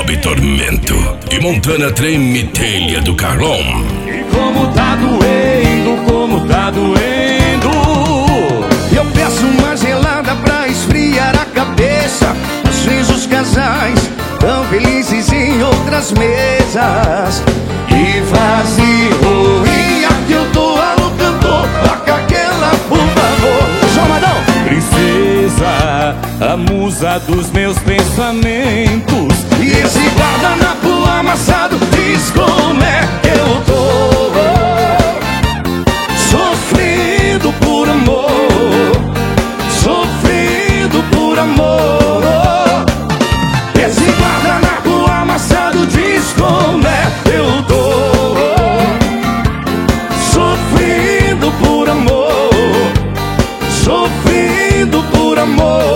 sob tormento e Montana treme telha do Carlão. E como tá doendo, eu peço uma gelada pra esfriar a cabeça. Às vezes os casais tão felizes em outras mesas. E vazio, e aqui eu tô alô cantor, toca aquela por favor. Chamadão! Princesa, a musa dos meus pensamentos. E esse guardanapo amassado diz como é que eu tô. Sofrendo por amor, sofrendo por amor. Esse guardanapo amassado diz como é que eu tô. Sofrendo por amor, sofrendo por amor.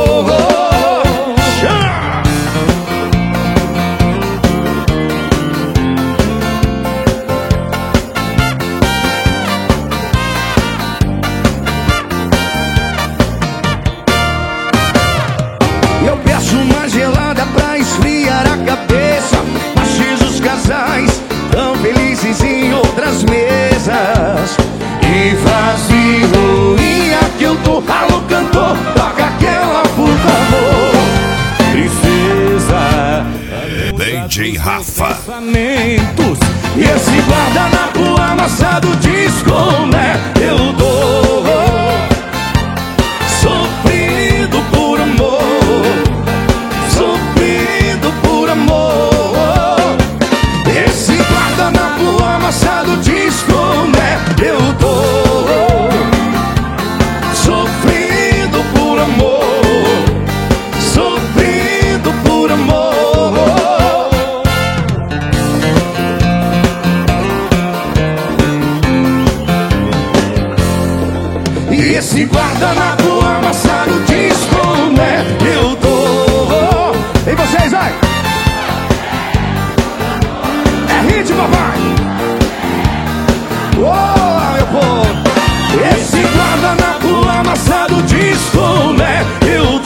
Eu peço uma gelada pra esfriar a cabeça. Mas os casais tão felizes em outras mesas. E vazio, e aqui eu tô, alô cantor, toca aquela por favor. Princesa, DJ Rafa. pensamentos. E esse guardanapo amassado diz como é eu dou. Sofrendo por amor, sofrendo por amor. Esse guardanapo amassado diz como é eu dou. Sofrendo por amor, sofrendo por amor. E esse guardanapo amassado diz como é eu tô. E vocês, vai! É hit, papai! Oh, meu povo! Esse guardanapo amassado diz como é eu